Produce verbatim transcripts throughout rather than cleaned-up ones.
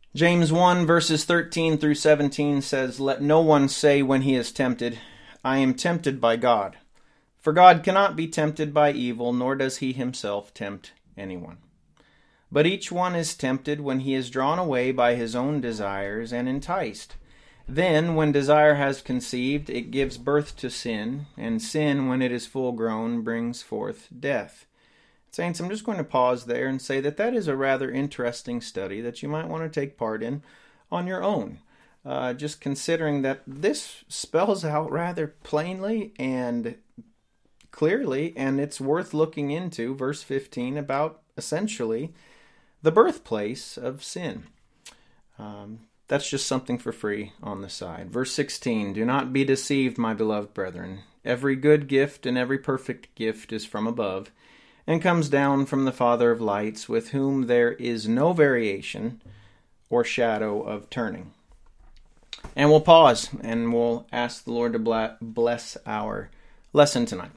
James one verses thirteen through seventeen says, "Let no one say when he is tempted, I am tempted by God. For God cannot be tempted by evil, nor does he himself tempt anyone. But each one is tempted when he is drawn away by his own desires and enticed. Then, when desire has conceived, it gives birth to sin, and sin, when it is full grown, brings forth death." Saints, I'm just going to pause there and say that that is a rather interesting study that you might want to take part in on your own. Uh, just considering that this spells out rather plainly and clearly, and it's worth looking into, verse fifteen, about essentially the birthplace of sin. Um, that's just something for free on the side. Verse sixteen, "Do not be deceived, my beloved brethren. Every good gift and every perfect gift is from above, and comes down from the Father of lights, with whom there is no variation or shadow of turning." And we'll pause, and we'll ask the Lord to bless our lesson tonight.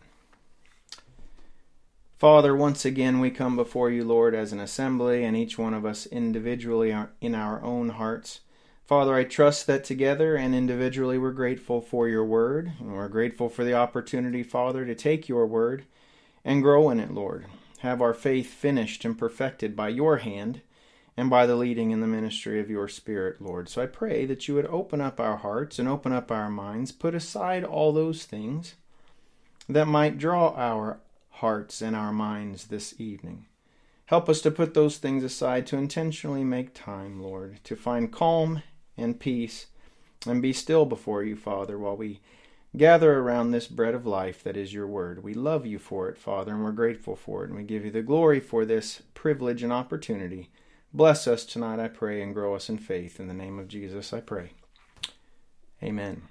Father, once again we come before you, Lord, as an assembly, and each one of us individually in our own hearts. Father, I trust that together and individually we're grateful for your word, and we're grateful for the opportunity, Father, to take your word and grow in it, Lord. Have our faith finished and perfected by your hand and by the leading in the ministry of your Spirit, Lord. So I pray that you would open up our hearts and open up our minds, put aside all those things that might draw our hearts and our minds this evening. Help us to put those things aside, to intentionally make time, Lord, to find calm and peace and be still before you, Father, while we gather around this bread of life that is your word. We love you for it, Father, and we're grateful for it, and we give you the glory for this privilege and opportunity. Bless us tonight, I pray, and grow us in faith. In the name of Jesus, I pray. Amen.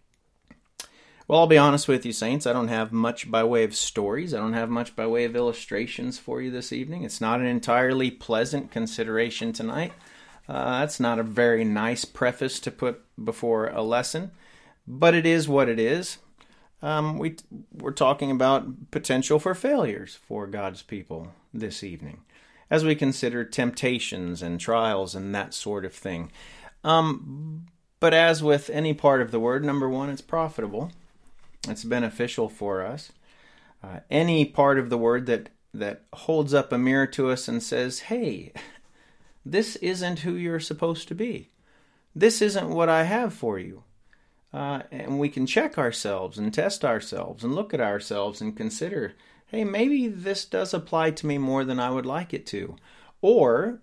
Well, I'll be honest with you, saints. I don't have much by way of stories. I don't have much by way of illustrations for you this evening. It's not an entirely pleasant consideration tonight. Uh, that's not a very nice preface to put before a lesson. But it is what it is. Um, we, we're talking about potential for failures for God's people this evening, as we consider temptations and trials and that sort of thing. Um, but as with any part of the word, number one, it's profitable. It's beneficial for us. Uh, any part of the word that, that holds up a mirror to us and says, hey, this isn't who you're supposed to be. This isn't what I have for you. Uh, and we can check ourselves and test ourselves and look at ourselves and consider, hey, maybe this does apply to me more than I would like it to. Or,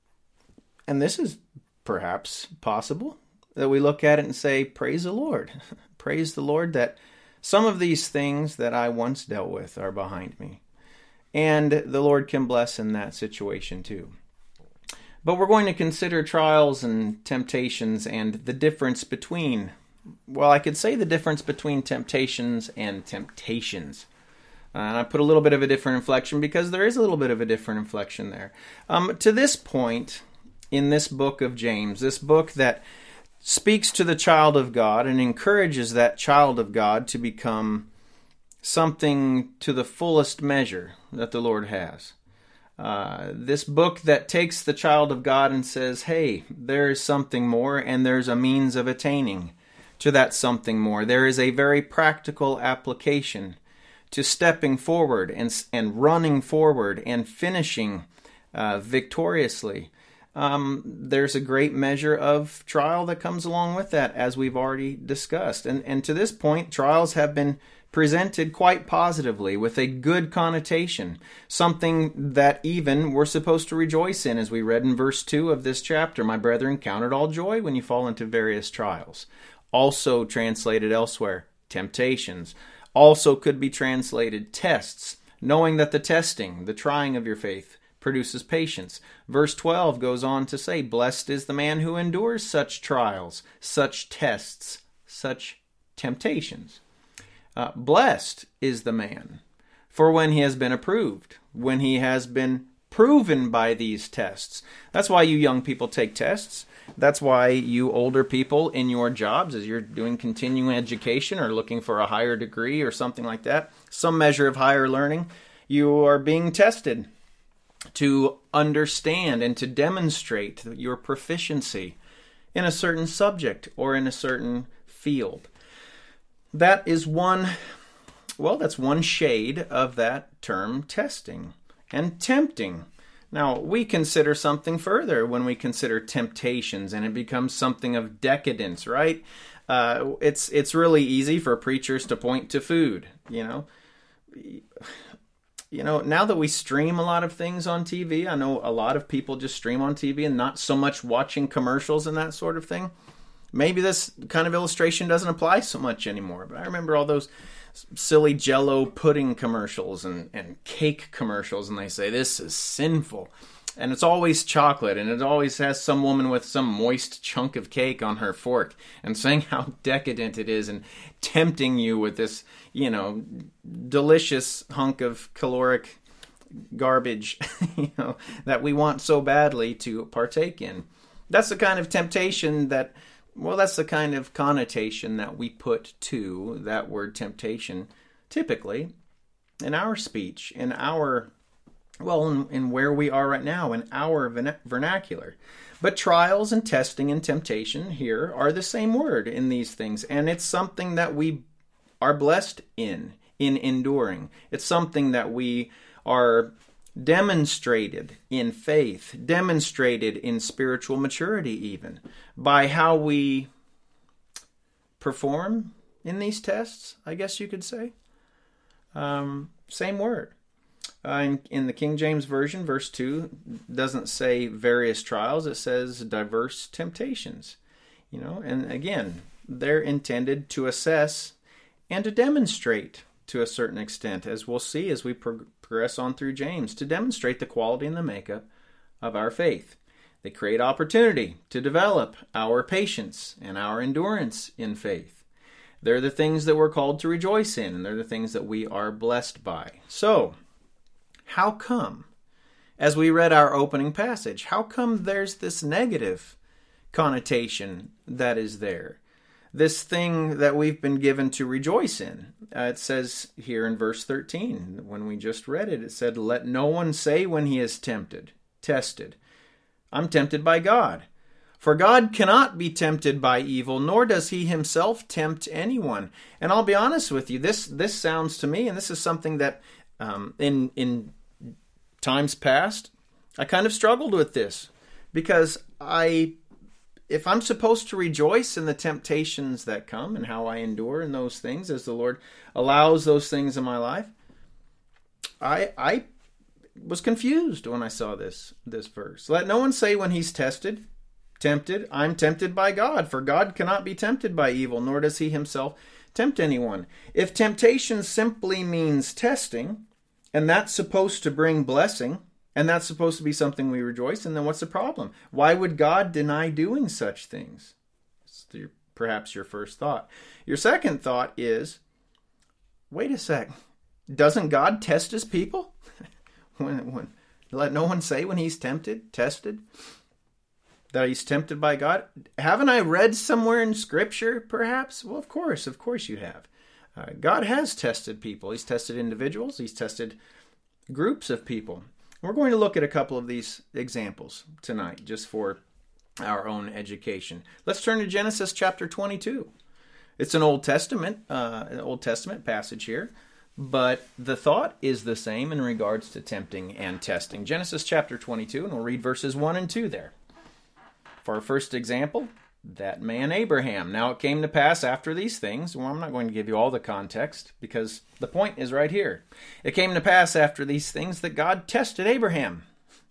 and this is perhaps possible, that we look at it and say, praise the Lord. Praise the Lord that some of these things that I once dealt with are behind me. And the Lord can bless in that situation too. But we're going to consider trials and temptations and the difference between Well, I could say the difference between temptations and temptations. Uh, and I put a little bit of a different inflection because there is a little bit of a different inflection there. Um, to this point in this book of James, this book that speaks to the child of God and encourages that child of God to become something to the fullest measure that the Lord has. Uh, this book that takes the child of God and says, hey, there is something more and there's a means of attaining to that something more. There is a very practical application to stepping forward and and running forward and finishing uh, victoriously. Um, there's a great measure of trial that comes along with that, as we've already discussed. And, and to this point, trials have been presented quite positively with a good connotation, something that even we're supposed to rejoice in, as we read in verse two of this chapter. My brethren, count it all joy when you fall into various trials. Also translated elsewhere, temptations. Also could be translated tests, knowing that the testing, the trying of your faith, produces patience. Verse twelve goes on to say, blessed is the man who endures such trials, such tests, such temptations. Uh, blessed is the man, for when he has been approved, when he has been proven by these tests. That's why you young people take tests. That's why you older people in your jobs, as you're doing continuing education or looking for a higher degree or something like that, some measure of higher learning, you are being tested. to understand and to demonstrate your proficiency in a certain subject or in a certain field. That is one, well, that's one shade of that term testing. And tempting. Now, we consider something further when we consider temptations, and it becomes something of decadence, right? Uh, it's it's really easy for preachers to point to food, you know. You know, now that we stream a lot of things on T V, I know a lot of people just stream on T V and not so much watching commercials and that sort of thing. Maybe this kind of illustration doesn't apply so much anymore, but I remember all those silly Jell-O pudding commercials and, and cake commercials, and they say, this is sinful. And it's always chocolate, and it always has some woman with some moist chunk of cake on her fork and saying how decadent it is and tempting you with this, you know, delicious hunk of caloric garbage, you know, that we want so badly to partake in. That's the kind of temptation that, well, that's the kind of connotation that we put to that word temptation, typically, in our speech, in our, well, in, in where we are right now, in our vernacular. But trials and testing and temptation here are the same word in these things, and it's something that we are blessed in, in enduring. It's something that we are demonstrated in faith, demonstrated in spiritual maturity even, by how we perform in these tests, I guess you could say. Um, same word. Uh, in, in the King James Version, verse two doesn't say various trials, it says diverse temptations. You know, and again, they're intended to assess and to demonstrate to a certain extent, as we'll see as we pro- progress on through James, to demonstrate the quality and the makeup of our faith. They create opportunity to develop our patience and our endurance in faith. They're the things that we're called to rejoice in, and they're the things that we are blessed by. So, how come, as we read our opening passage, how come there's this negative connotation that is there? This thing that we've been given to rejoice in. Uh, it says here in verse thirteen, when we just read it, it said, let no one say when he is tempted, tested, I'm tempted by God. For God cannot be tempted by evil, nor does he himself tempt anyone. And I'll be honest with you, this this sounds to me, and this is something that um, in in times past, I kind of struggled with this. Because I... If I'm supposed to rejoice in the temptations that come and how I endure in those things as the Lord allows those things in my life, I I was confused when I saw this this verse. Let no one say when he's tested, tempted, I'm tempted by God, for God cannot be tempted by evil, nor does he himself tempt anyone. If temptation simply means testing, and that's supposed to bring blessing, and that's supposed to be something we rejoice in, then what's the problem? Why would God deny doing such things? It's your, perhaps your first thought. Your second thought is, wait a sec, doesn't God test his people? when, when, let no one say when he's tempted, tested, that he's tempted by God. Haven't I read somewhere in Scripture, perhaps? Well, of course, of course you have. Uh, God has tested people. He's tested individuals. He's tested groups of people. We're going to look at a couple of these examples tonight, just for our own education. Let's turn to Genesis chapter twenty-two. It's an Old Testament, uh, an Old Testament passage here, but the thought is the same in regards to tempting and testing. Genesis chapter twenty-two, and we'll read verses one and two there. For our first example, that man Abraham. Now it came to pass after these things, well, I'm not going to give you all the context because the point is right here. It came to pass after these things that God tested Abraham.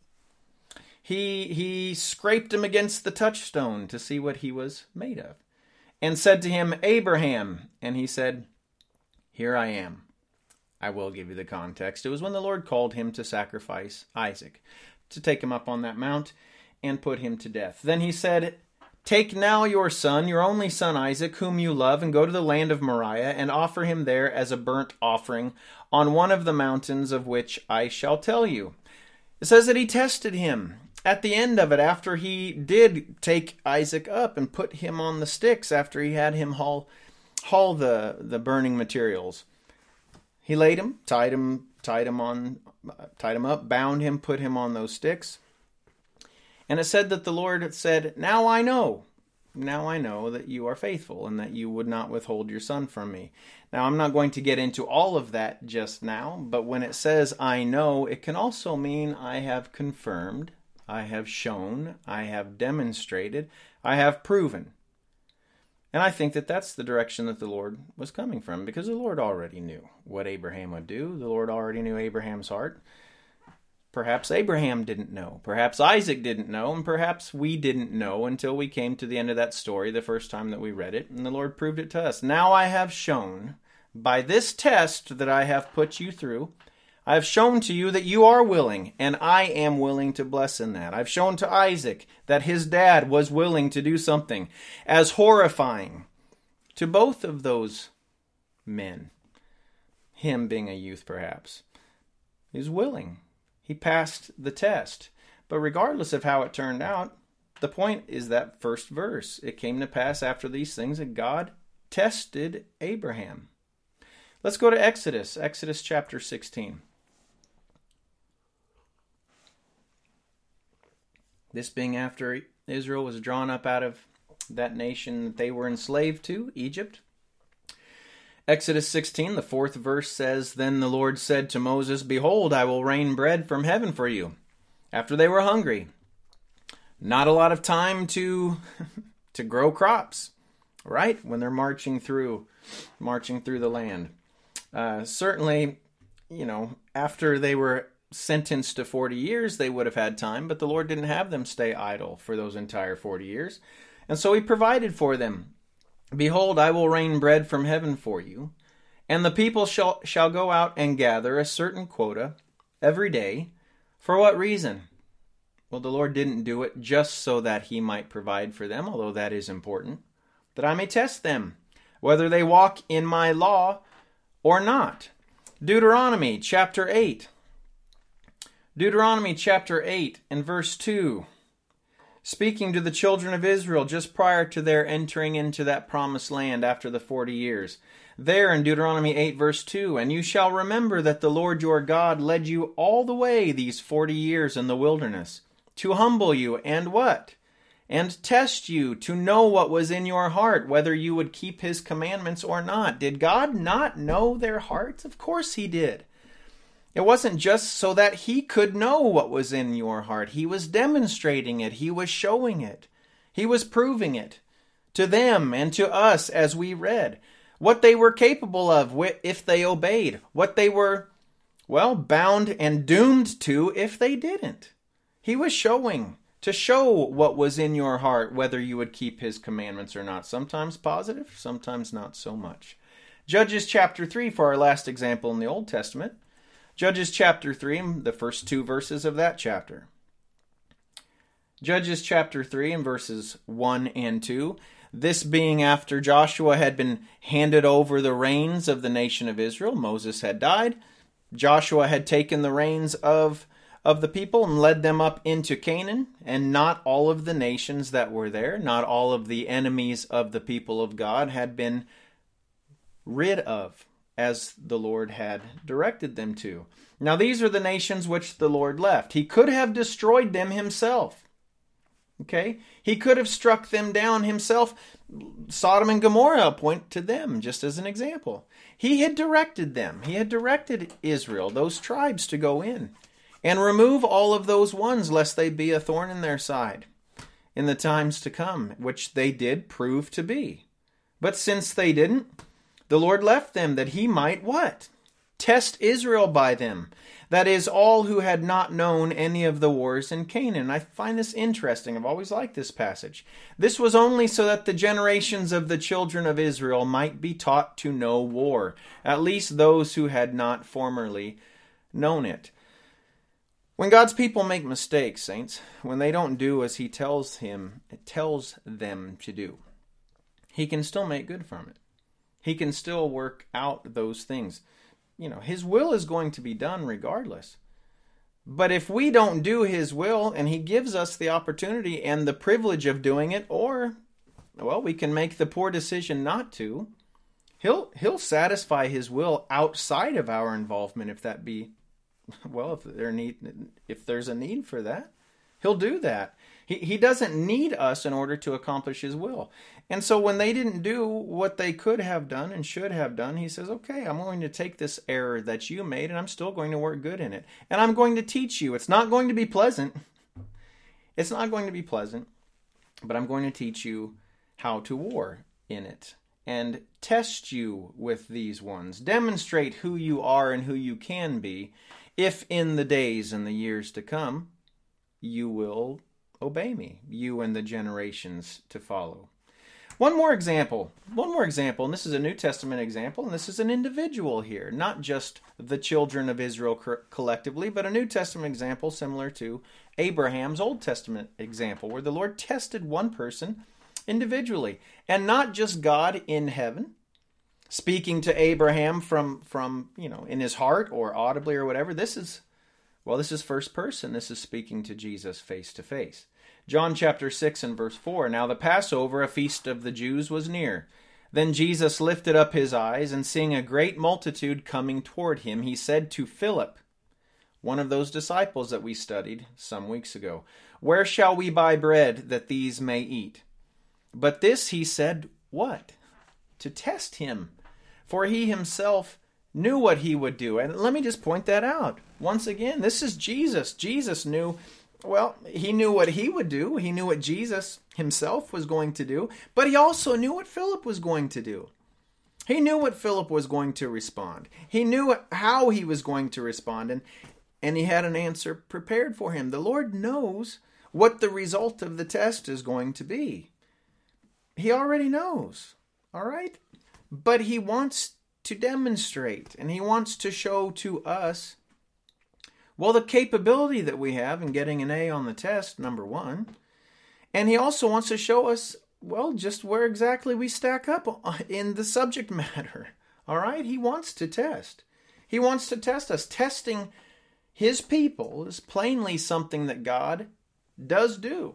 He, he scraped him against the touchstone to see what he was made of, and said to him, Abraham, and he said, here I am. I will give you the context. It was when the Lord called him to sacrifice Isaac, to take him up on that mount and put him to death. Then he said, take now your son, your only son Isaac, whom you love, and go to the land of Moriah, and offer him there as a burnt offering on one of the mountains of which I shall tell you. It says that he tested him. At the end of it, after he did take Isaac up and put him on the sticks, after he had him haul, haul the, the burning materials, He laid him, tied him, tied him on, tied him up, bound him, put him on those sticks. And it said that the Lord said, "Now I know, now I know that you are faithful and that you would not withhold your son from me." Now, I'm not going to get into all of that just now, but when it says "I know," it can also mean I have confirmed, I have shown, I have demonstrated, I have proven. And I think that that's the direction that the Lord was coming from, because the Lord already knew what Abraham would do. The Lord already knew Abraham's heart. Perhaps Abraham didn't know. Perhaps Isaac didn't know. And perhaps we didn't know until we came to the end of that story the first time that we read it. And the Lord proved it to us. Now I have shown by this test that I have put you through, I have shown to you that you are willing, and I am willing to bless in that. I've shown to Isaac that his dad was willing to do something as horrifying to both of those men. Him being a youth, perhaps. He's willing. He passed the test. But regardless of how it turned out, the point is that first verse. It came to pass after these things that God tested Abraham. Let's go to Exodus, Exodus chapter sixteen. This being after Israel was drawn up out of that nation that they were enslaved to, Egypt. Exodus sixteen, the fourth verse says, "Then the Lord said to Moses, Behold, I will rain bread from heaven for you." After they were hungry. Not a lot of time to to grow crops, right? When they're marching through, marching through the land. Uh, certainly, you know, after they were sentenced to forty years, they would have had time, but the Lord didn't have them stay idle for those entire forty years. And so he provided for them. "Behold, I will rain bread from heaven for you, and the people shall, shall go out and gather a certain quota every day." For what reason? Well, the Lord didn't do it just so that he might provide for them, although that is important. "That I may test them, whether they walk in my law or not." Deuteronomy chapter eight. Deuteronomy chapter eight and verse two. Speaking to the children of Israel just prior to their entering into that promised land after the forty years. There in Deuteronomy eight verse two, "And you shall remember that the Lord your God led you all the way these forty years in the wilderness, to humble you and what? And test you to know what was in your heart, whether you would keep his commandments or not." Did God not know their hearts? Of course he did. It wasn't just so that he could know what was in your heart. He was demonstrating it. He was showing it. He was proving it to them and to us as we read. What they were capable of if they obeyed. What they were, well, bound and doomed to if they didn't. He was showing, to show what was in your heart, whether you would keep his commandments or not. Sometimes positive, sometimes not so much. Judges chapter three for our last example in the Old Testament. Judges chapter three, the first two verses of that chapter. Judges chapter three and verses one and two. This being after Joshua had been handed over the reins of the nation of Israel. Moses had died. Joshua had taken the reins of, of the people and led them up into Canaan. And not all of the nations that were there, not all of the enemies of the people of God had been rid of, as the Lord had directed them to. Now these are the nations which the Lord left. He could have destroyed them himself. Okay? He could have struck them down himself. Sodom and Gomorrah point to them just as an example. He had directed them. He had directed Israel, those tribes, to go in and remove all of those ones, lest they be a thorn in their side in the times to come, which they did prove to be. But since they didn't, the Lord left them that he might what? Test Israel by them. That is, all who had not known any of the wars in Canaan. I find this interesting. I've always liked this passage. This was only so that the generations of the children of Israel might be taught to know war. At least those who had not formerly known it. When God's people make mistakes, saints, when they don't do as he tells him, it tells them to do, he can still make good from it. He can still work out those things. You know, his will is going to be done regardless. But if we don't do his will, and he gives us the opportunity and the privilege of doing it, or, well, we can make the poor decision not to, He'll he'll satisfy his will outside of our involvement if that be, well, if there need if there's a need for that. He'll do that. He he doesn't need us in order to accomplish his will. And so when they didn't do what they could have done and should have done, he says, okay, I'm going to take this error that you made and I'm still going to work good in it. And I'm going to teach you. It's not going to be pleasant. It's not going to be pleasant, but I'm going to teach you how to war in it and test you with these ones. Demonstrate who you are and who you can be, if in the days and the years to come, you will obey me, you and the generations to follow. One more example, one more example, and this is a New Testament example, and this is an individual here, not just the children of Israel collectively, but a New Testament example similar to Abraham's Old Testament example, where the Lord tested one person individually, and not just God in heaven, speaking to Abraham from, from you know, in his heart or audibly or whatever. This is, well, this is first person. This is speaking to Jesus face to face. John chapter six and verse four, now the Passover, a feast of the Jews, was near. Then Jesus lifted up his eyes, and seeing a great multitude coming toward him, he said to Philip, one of those disciples that we studied some weeks ago, where shall we buy bread that these may eat? But this he said, what? To test him, for he himself knew what he would do. And let me just point that out. Once again, this is Jesus. Jesus knew, well, he knew what he would do. He knew what Jesus himself was going to do. But he also knew what Philip was going to do. He knew what Philip was going to respond. He knew how he was going to respond. And, and he had an answer prepared for him. The Lord knows what the result of the test is going to be. He already knows. All right? But he wants to demonstrate, and he wants to show to us, well, the capability that we have in getting an A on the test, number one. And he also wants to show us, well, just where exactly we stack up in the subject matter. All right? He wants to test. He wants to test us. Testing his people is plainly something that God does do.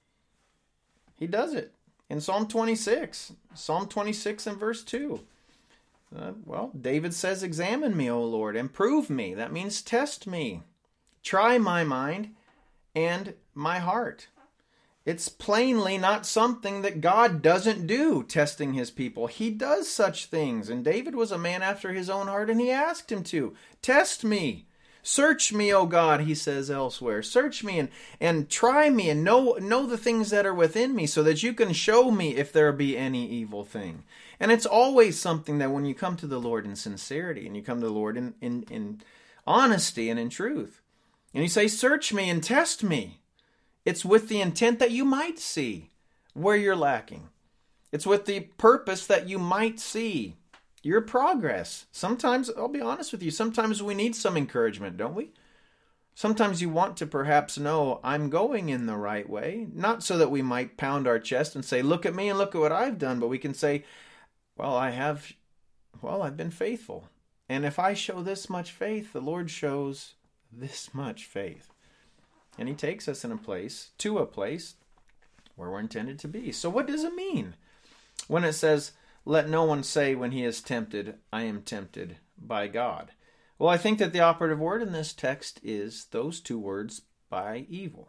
He does it. In Psalm twenty-six, Psalm twenty-six and verse two. Uh, well, David says, examine me, O Lord, and prove me. That means test me. Try my mind and my heart. It's plainly not something that God doesn't do, testing his people. He does such things. And David was a man after his own heart, and he asked him to. Test me. Search me, O God, he says elsewhere. Search me and, and try me and know, know the things that are within me so that you can show me if there be any evil thing. And it's always something that when you come to the Lord in sincerity and you come to the Lord in, in, in honesty and in truth, and you say, search me and test me, it's with the intent that you might see where you're lacking. It's with the purpose that you might see your progress. Sometimes, I'll be honest with you, sometimes we need some encouragement, don't we? Sometimes you want to perhaps know, I'm going in the right way. Not so that we might pound our chest and say, look at me and look at what I've done. But we can say, well, I have, well, I've been faithful. And if I show this much faith, the Lord shows this much faith. And he takes us in a place, to a place where we're intended to be. So what does it mean when it says, let no one say when he is tempted, I am tempted by God? Well, I think that the operative word in this text is those two words, by evil.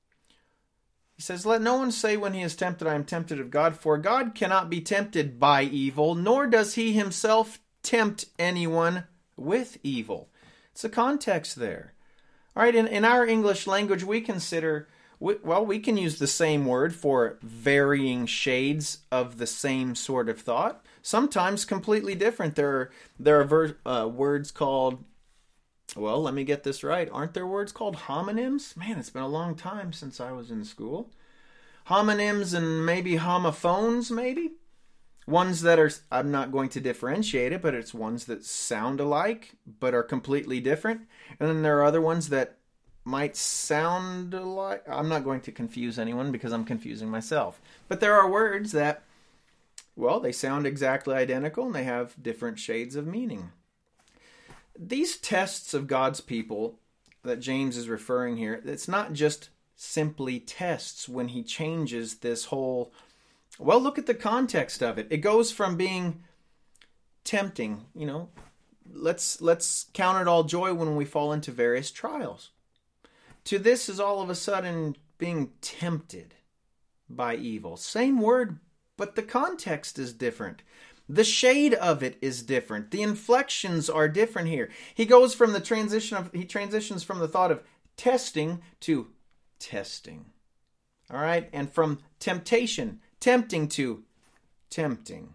He says, let no one say when he is tempted, I am tempted of God, for God cannot be tempted by evil, nor does he himself tempt anyone with evil. It's a context there. All right, in, in our English language, we consider, well, we can use the same word for varying shades of the same sort of thought. Sometimes completely different. There are, there are ver, uh, words called, well, let me get this right. Aren't there words called homonyms? Man, it's been a long time since I was in school. Homonyms and maybe homophones, maybe? Ones that are, I'm not going to differentiate it, but it's ones that sound alike, but are completely different. And then there are other ones that might sound alike. I'm not going to confuse anyone because I'm confusing myself. But there are words that, well, they sound exactly identical and they have different shades of meaning. These tests of God's people that James is referring here, it's not just simply tests when he changes this whole, well, look at the context of it. It goes from being tempting, you know, let's let's count it all joy when we fall into various trials. To this is all of a sudden being tempted by evil. Same word, but the context is different. The shade of it is different. The inflections are different here. He goes from the transition of, he transitions from the thought of testing to testing. All right? And from temptation, tempting to tempting.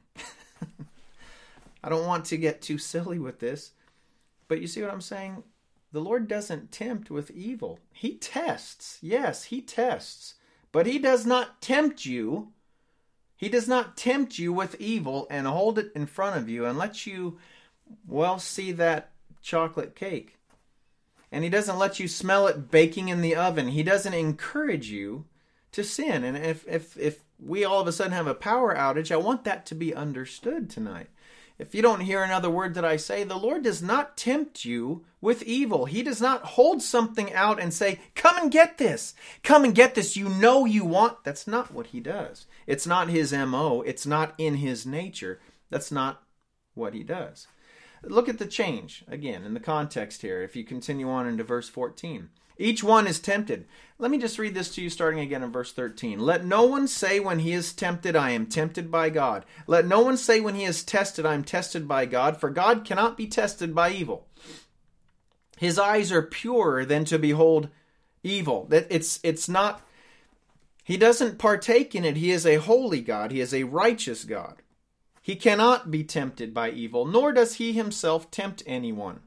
I don't want to get too silly with this, but you see what I'm saying? The Lord doesn't tempt with evil. He tests. Yes, he tests. But he does not tempt you. He does not tempt you with evil and hold it in front of you and let you, well, see that chocolate cake. And he doesn't let you smell it baking in the oven. He doesn't encourage you to sin. And if, if, if we all of a sudden have a power outage, I want that to be understood tonight. If you don't hear another word that I say, the Lord does not tempt you with evil. He does not hold something out and say, come and get this. Come and get this. You know you want. That's not what he does. It's not his M O. It's not in his nature. That's not what he does. Look at the change, again, in the context here, if you continue on into verse fourteen. Each one is tempted. Let me just read this to you starting again in verse thirteen. Let no one say when he is tempted, I am tempted by God. Let no one say when he is tested, I am tested by God, for God cannot be tested by evil. His eyes are purer than to behold evil. That it's it's not, he doesn't partake in it. He is a holy God. He is a righteous God. He cannot be tempted by evil, nor does he himself tempt anyone.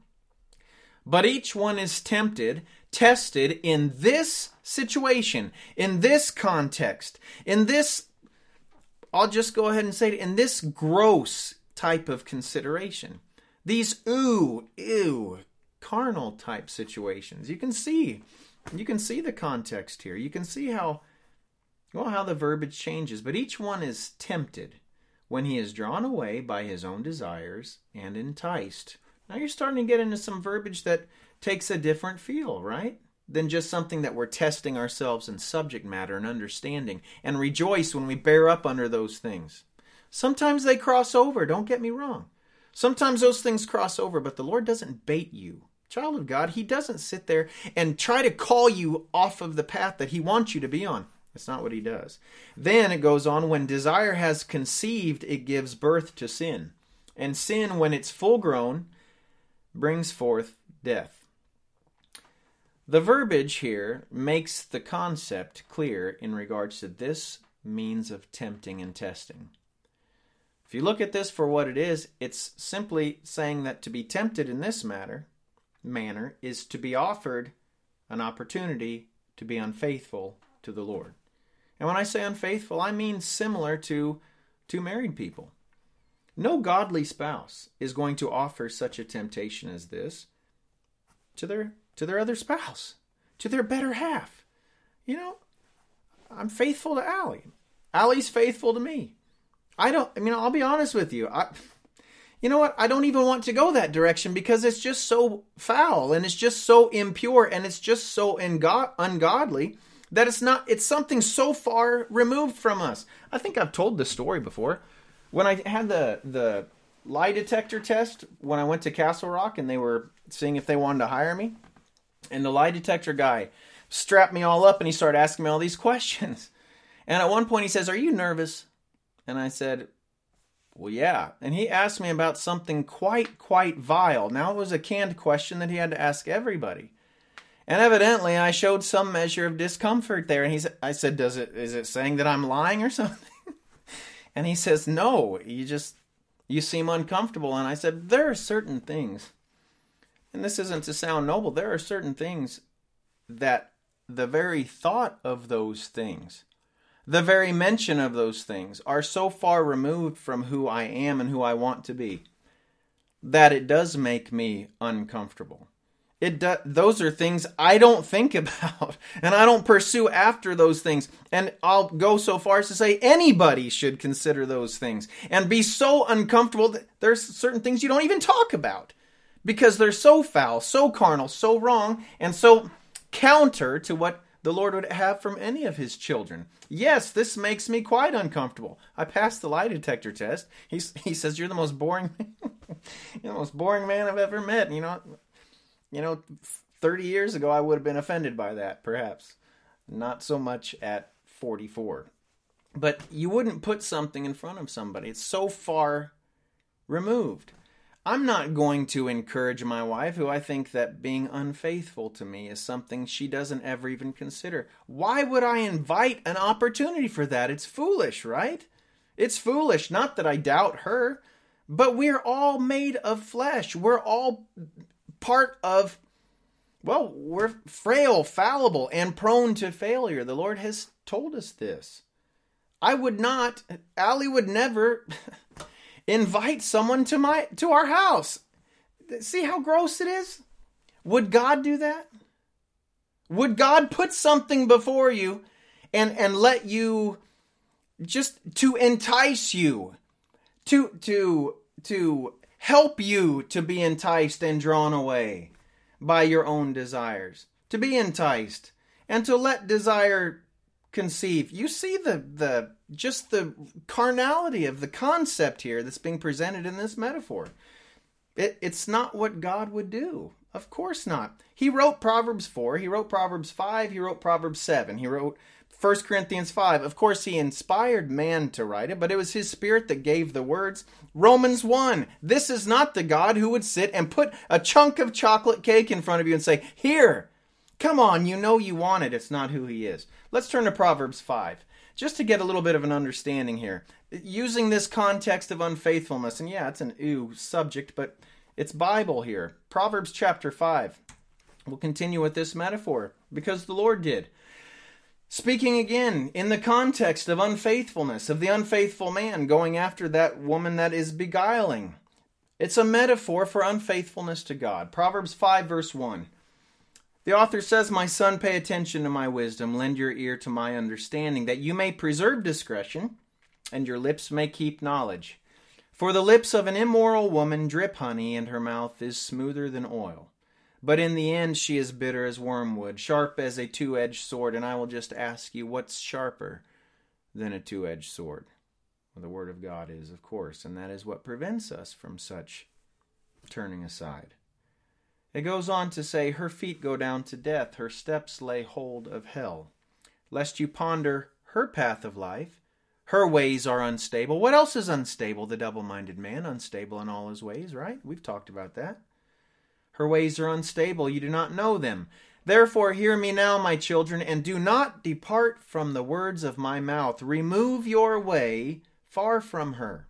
But each one is tempted, tested in this situation, in this context, in this, I'll just go ahead and say it, in this gross type of consideration. These ooh, ew, carnal type situations. You can see, you can see the context here. You can see how, well, how the verbiage changes. But each one is tempted when he is drawn away by his own desires and enticed. Now you're starting to get into some verbiage that takes a different feel, right? Than just something that we're testing ourselves in subject matter and understanding, and rejoice when we bear up under those things. Sometimes they cross over, don't get me wrong. Sometimes those things cross over, but the Lord doesn't bait you. Child of God, he doesn't sit there and try to call you off of the path that he wants you to be on. That's not what he does. Then it goes on, when desire has conceived, it gives birth to sin. And sin, when it's full grown, brings forth death. The verbiage here makes the concept clear in regards to this means of tempting and testing. If you look at this for what it is, it's simply saying that to be tempted in this matter, manner is to be offered an opportunity to be unfaithful to the Lord. And when I say unfaithful, I mean similar to, to married people. No godly spouse is going to offer such a temptation as this to their to their other spouse, to their better half. You know, I'm faithful to Allie. Allie's faithful to me. I don't, I mean, I'll be honest with you. I, you know what? I don't even want to go that direction because it's just so foul and it's just so impure and it's just so ungo- ungodly that it's not, it's something so far removed from us. I think I've told this story before. When I had the, the lie detector test, when I went to Castle Rock and they were seeing if they wanted to hire me, and the lie detector guy strapped me all up and he started asking me all these questions. And at one point he says, "Are you nervous?" And I said, "Well, yeah." And he asked me about something quite, quite vile. Now, it was a canned question that he had to ask everybody. And evidently I showed some measure of discomfort there. And he said, I said, "Does it, is it saying that I'm lying or something?" And he says, "No, you just, you seem uncomfortable." And I said, there are certain things, and this isn't to sound noble, there are certain things that the very thought of those things, the very mention of those things are so far removed from who I am and who I want to be that it does make me uncomfortable. It do, those are things I don't think about, and I don't pursue after those things. And I'll go so far as to say anybody should consider those things and be so uncomfortable that there's certain things you don't even talk about because they're so foul, so carnal, so wrong, and so counter to what the Lord would have from any of his children. Yes, this makes me quite uncomfortable. I passed the lie detector test. He's, he says, "You're the most boring thing." the most boring man I've ever met. You know, you know, thirty years ago I would have been offended by that, perhaps. Not so much at forty-four. But you wouldn't put something in front of somebody. It's so far removed. I'm not going to encourage my wife, who I think that being unfaithful to me is something she doesn't ever even consider. Why would I invite an opportunity for that? It's foolish, right? It's foolish. Not that I doubt her, but we're all made of flesh. We're all part of, well, we're frail, fallible, and prone to failure. The Lord has told us this. I would not, Allie would never invite someone to my to our house. See how gross it is? Would God do that? Would God put something before you and, and let you, just to entice you, to, to, to help you to be enticed and drawn away by your own desires? To be enticed and to let desire conceive. You see the the just the carnality of the concept here that's being presented in this metaphor. It, it's not what God would do. Of course not. He wrote Proverbs four, he wrote Proverbs five, he wrote Proverbs seven, he wrote First Corinthians five. Of course, he inspired man to write it, but it was his Spirit that gave the words. Romans one. This is not the God who would sit and put a chunk of chocolate cake in front of you and say, here, come on, you know you want it. It's not who he is. Let's turn to Proverbs five, just to get a little bit of an understanding here. Using this context of unfaithfulness, and yeah, it's an ooh subject, but it's Bible here. Proverbs chapter five. We'll continue with this metaphor, because the Lord did. Speaking again in the context of unfaithfulness, of the unfaithful man going after that woman that is beguiling. It's a metaphor for unfaithfulness to God. Proverbs five verse one. The author says, my son, pay attention to my wisdom, lend your ear to my understanding, that you may preserve discretion, and your lips may keep knowledge. For the lips of an immoral woman drip honey, and her mouth is smoother than oil. But in the end she is bitter as wormwood, sharp as a two-edged sword. And I will just ask you, what's sharper than a two-edged sword? Well, the Word of God is, of course, and that is what prevents us from such turning aside. It goes on to say, her feet go down to death, her steps lay hold of hell. Lest you ponder her path of life, her ways are unstable. What else is unstable? The double-minded man, unstable in all his ways, right? We've talked about that. Her ways are unstable, you do not know them. Therefore hear me now, my children, and do not depart from the words of my mouth. Remove your way far from her.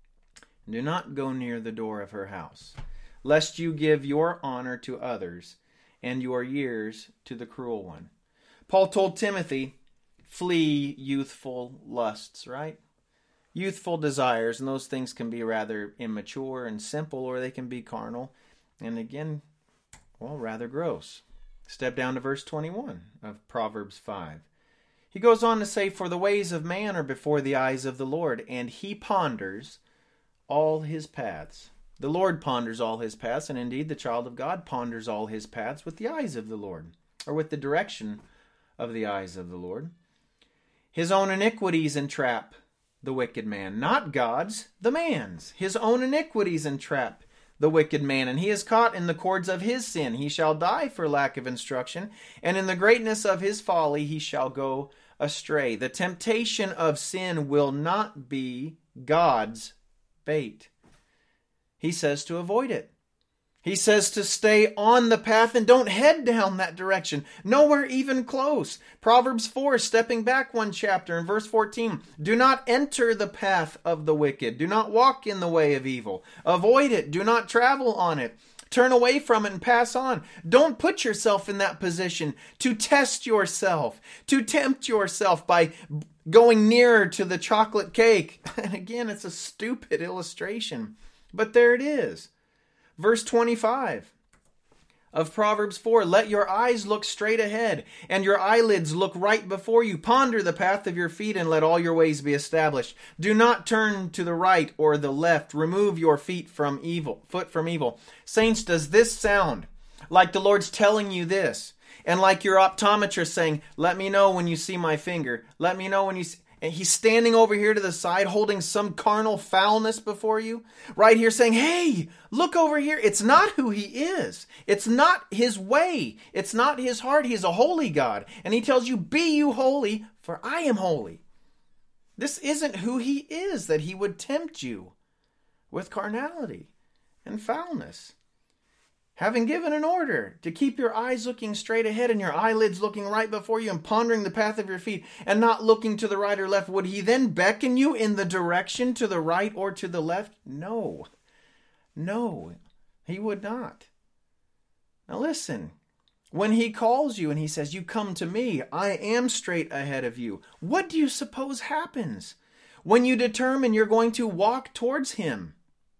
Do not go near the door of her house, lest you give your honor to others and your years to the cruel one. Paul told Timothy, flee youthful lusts, right? Youthful desires, and those things can be rather immature and simple, or they can be carnal. And again, well, rather gross. Step down to verse twenty-one of Proverbs five. He goes on to say, for the ways of man are before the eyes of the Lord, and he ponders all his paths. The Lord ponders all his paths, and indeed the child of God ponders all his paths with the eyes of the Lord, or with the direction of the eyes of the Lord. His own iniquities entrap the wicked man, not God's, the man's. His own iniquities entrap the wicked man, and he is caught in the cords of his sin. He shall die for lack of instruction, and in the greatness of his folly he shall go astray. The temptation of sin will not be God's bait. He says to avoid it. He says to stay on the path and don't head down that direction. Nowhere even close. Proverbs four, stepping back one chapter in verse fourteen. Do not enter the path of the wicked. Do not walk in the way of evil. Avoid it. Do not travel on it. Turn away from it and pass on. Don't put yourself in that position to test yourself, to tempt yourself by going nearer to the chocolate cake. And again, it's a stupid illustration, but there it is. Verse twenty-five of Proverbs four, let your eyes look straight ahead, and your eyelids look right before you. Ponder the path of your feet, and let all your ways be established. Do not turn to the right or the left. Remove your feet from evil, foot from evil. Saints, does this sound like the Lord's telling you this? And like your optometrist saying, let me know when you see my finger. Let me know when you see... and he's standing over here to the side holding some carnal foulness before you, right here saying, hey, look over here. It's not who he is. It's not his way. It's not his heart. He's a holy God. And he tells you, be you holy, for I am holy. This isn't who he is, that he would tempt you with carnality and foulness. Having given an order to keep your eyes looking straight ahead and your eyelids looking right before you and pondering the path of your feet and not looking to the right or left, would he then beckon you in the direction to the right or to the left? No. No, he would not. Now listen, when he calls you and he says, you come to me, I am straight ahead of you. What do you suppose happens when you determine you're going to walk towards him?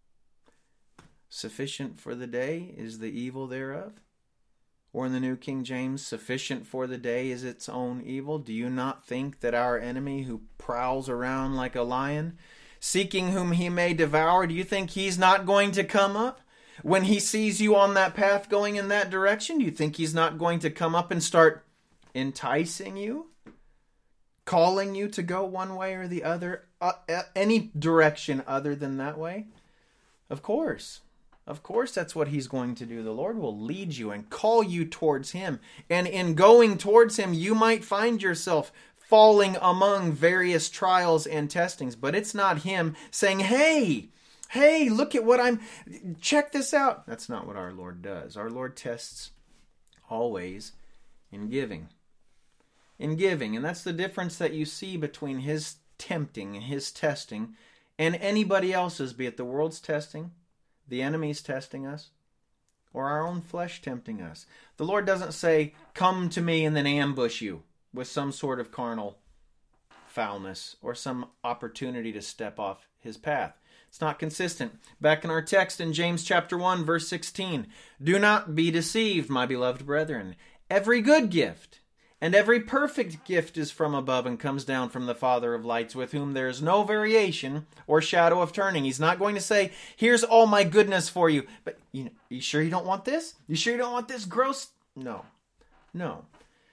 Sufficient for the day is the evil thereof. Or in the New King James, sufficient for the day is its own evil. Do you not think that our enemy who prowls around like a lion, seeking whom he may devour, do you think he's not going to come up? When he sees you on that path going in that direction, do you think he's not going to come up and start enticing you? Calling you to go one way or the other, uh, any direction other than that way? Of course. Of course, that's what he's going to do. The Lord will lead you and call you towards him. And in going towards him, you might find yourself falling among various trials and testings. But it's not him saying, hey, hey, look at what I'm, check this out. That's not what our Lord does. Our Lord tests always in giving. In giving. And that's the difference that you see between his tempting and his testing and anybody else's, be it the world's testing, the enemy's testing us, or our own flesh tempting us. The Lord doesn't say, come to me and then ambush you with some sort of carnal foulness or some opportunity to step off his path. It's not consistent. Back in our text in James chapter one, verse sixteen, do not be deceived, my beloved brethren. Every good gift and every perfect gift is from above and comes down from the Father of lights, with whom there is no variation or shadow of turning. He's not going to say, here's all my goodness for you. But you know, you sure you don't want this? You sure you don't want this gross? No. No.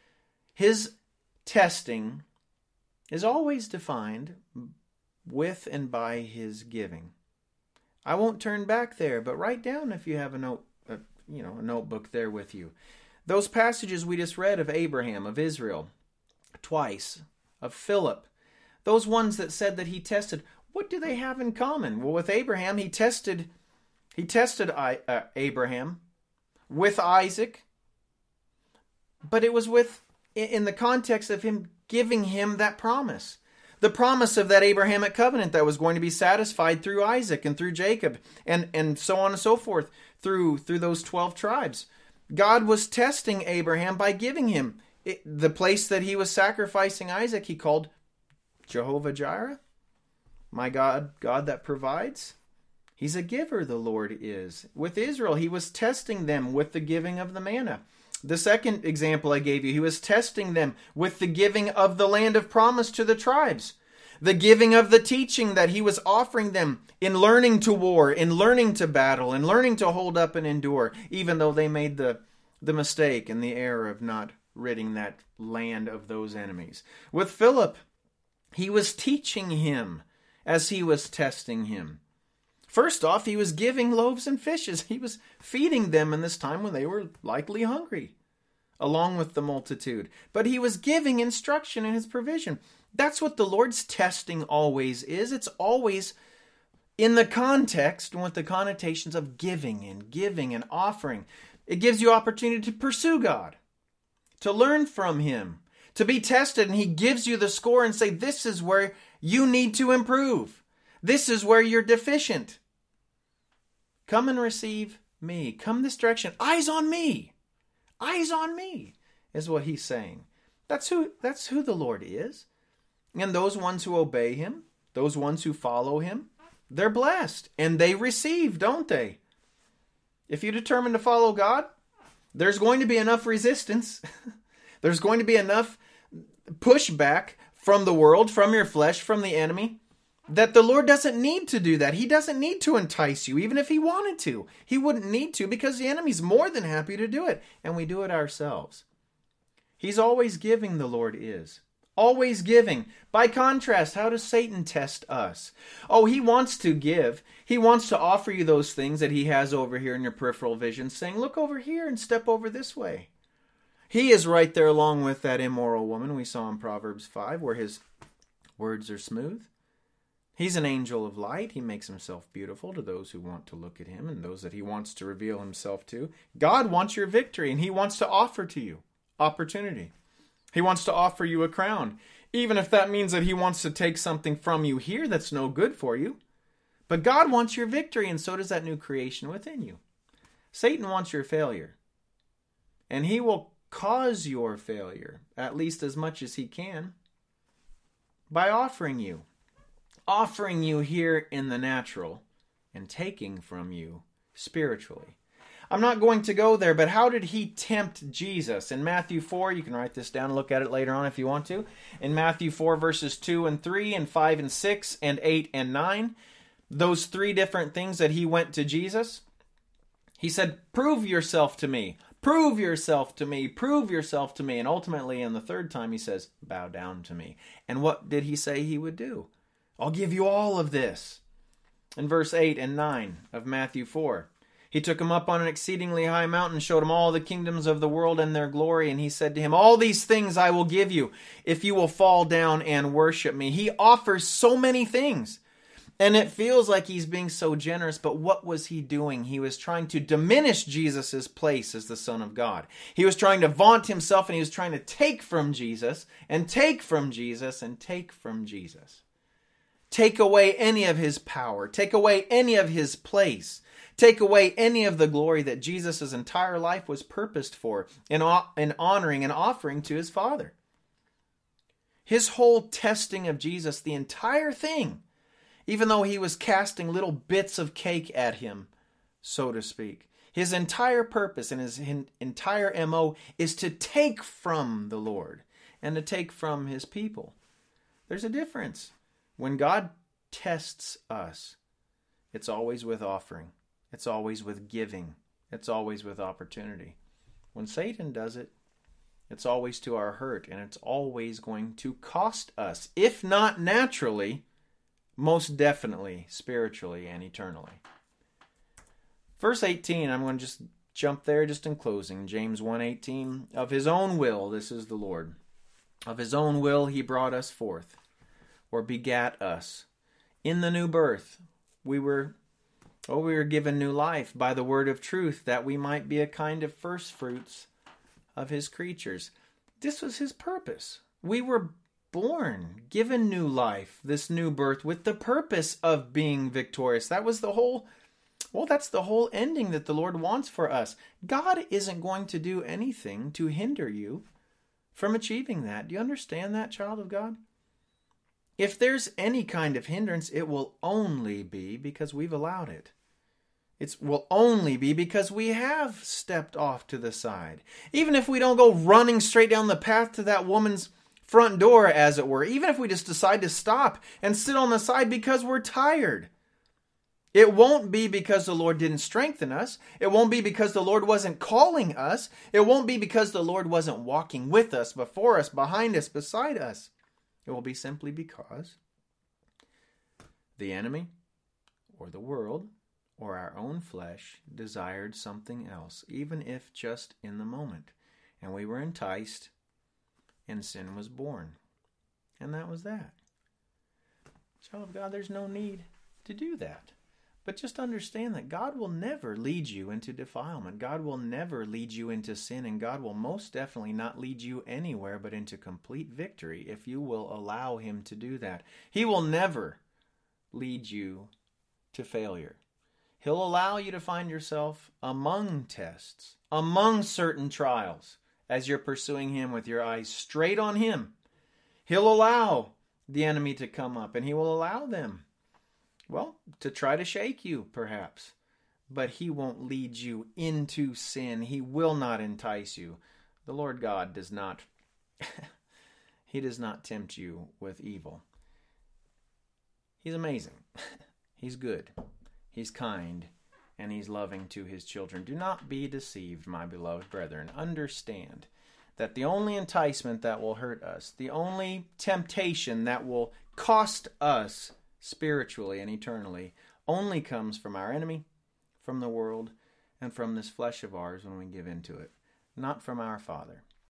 His testing is always defined with and by his giving. I won't turn back there, but write down if you have a note, a, you know, a notebook there with you. Those passages we just read of Abraham, of Israel, twice, of Philip, those ones that said that he tested, what do they have in common? Well, with Abraham, he tested, he tested I, uh, Abraham with Isaac, but it was with, in the context of him giving him that promise. The promise of that Abrahamic covenant that was going to be satisfied through Isaac and through Jacob and, and so on and so forth through, through those twelve tribes. God was testing Abraham by giving him it, the place that he was sacrificing Isaac. He called Jehovah Jireh, my God, God that provides. He's a giver, the Lord is. With Israel, he was testing them with the giving of the manna. The second example I gave you, he was testing them with the giving of the land of promise to the tribes. The giving of the teaching that he was offering them in learning to war, in learning to battle, in learning to hold up and endure, even though they made the, the mistake and the error of not ridding that land of those enemies. With Philip, he was teaching him as he was testing him. First off, he was giving loaves and fishes. He was feeding them in this time when they were likely hungry, along with the multitude. But he was giving instruction in his provision. That's what the Lord's testing always is. It's always in the context and with the connotations of giving and giving and offering. It gives you opportunity to pursue God, to learn from him, to be tested, and he gives you the score and say, this is where you need to improve. This is where you're deficient. Come and receive me. Come this direction. Eyes on me. Eyes on me is what he's saying. That's who, that's who the Lord is. And those ones who obey him, those ones who follow him, they're blessed. And they receive, don't they? If you determine to follow God, there's going to be enough resistance. There's going to be enough pushback from the world, from your flesh, from the enemy, that the Lord doesn't need to do that. He doesn't need to entice you, even if he wanted to. He wouldn't need to, because the enemy's more than happy to do it. And we do it ourselves. He's always giving, the Lord is. Always giving. By contrast, how does Satan test us? Oh, he wants to give. He wants to offer you those things that he has over here in your peripheral vision, saying, look over here and step over this way. He is right there along with that immoral woman we saw in Proverbs five, where his words are smooth. He's an angel of light. He makes himself beautiful to those who want to look at him and those that he wants to reveal himself to. God wants your victory, and he wants to offer to you opportunity. He wants to offer you a crown, even if that means that he wants to take something from you here that's no good for you. But God wants your victory, and so does that new creation within you. Satan wants your failure, and he will cause your failure, at least as much as he can, by offering you. Offering you here in the natural and taking from you spiritually. I'm not going to go there, but how did he tempt Jesus? In Matthew four, you can write this down and look at it later on if you want to. In Matthew four, verses two and three, and five and six, and eight and nine, those three different things that he went to Jesus, he said, prove yourself to me. Prove yourself to me. Prove yourself to me. And ultimately, in the third time, he says, bow down to me. And what did he say he would do? I'll give you all of this. In verse eight and nine of Matthew four, he took him up on an exceedingly high mountain, showed him all the kingdoms of the world and their glory, and he said to him, all these things I will give you if you will fall down and worship me. He offers so many things, and it feels like he's being so generous, but what was he doing? He was trying to diminish Jesus' place as the Son of God. He was trying to vaunt himself, and he was trying to take from Jesus, and take from Jesus, and take from Jesus. Take away any of his power. Take away any of his place. Take away any of the glory that Jesus' entire life was purposed for in, in honoring and offering to his Father. His whole testing of Jesus, the entire thing, even though he was casting little bits of cake at him, so to speak, his entire purpose and his entire M O is to take from the Lord and to take from his people. There's a difference. When God tests us, it's always with offering. It's always with giving. It's always with opportunity. When Satan does it, it's always to our hurt, and it's always going to cost us, if not naturally, most definitely spiritually and eternally. Verse eighteen, I'm going to just jump there just in closing. James one eighteen, of his own will, this is the Lord, of his own will he brought us forth, or begat us. In the new birth, we were, oh, we were given new life by the word of truth, that we might be a kind of first fruits of his creatures. This was his purpose. We were born, given new life, this new birth, with the purpose of being victorious. That was the whole, well, that's the whole ending that the Lord wants for us. God isn't going to do anything to hinder you from achieving that. Do you understand that, child of God? If there's any kind of hindrance, it will only be because we've allowed it. It will only be because we have stepped off to the side. Even if we don't go running straight down the path to that woman's front door, as it were, even if we just decide to stop and sit on the side because we're tired, it won't be because the Lord didn't strengthen us. It won't be because the Lord wasn't calling us. It won't be because the Lord wasn't walking with us, before us, behind us, beside us. It will be simply because the enemy or the world or our own flesh desired something else, even if just in the moment. And we were enticed, and sin was born. And that was that. Child of God, there's no need to do that. But just understand that God will never lead you into defilement. God will never lead you into sin, and God will most definitely not lead you anywhere but into complete victory if you will allow him to do that. He will never lead you to failure. He'll allow you to find yourself among tests, among certain trials, as you're pursuing him with your eyes straight on him. He'll allow the enemy to come up, and he will allow them, well, to try to shake you, perhaps. But he won't lead you into sin. He will not entice you. The Lord God does not, he does not tempt you with evil. He's amazing. He's good. He's kind. And he's loving to his children. Do not be deceived, my beloved brethren. Understand that the only enticement that will hurt us, the only temptation that will cost us spiritually and eternally, only comes from our enemy, from the world, and from this flesh of ours when we give into it, not from our Father.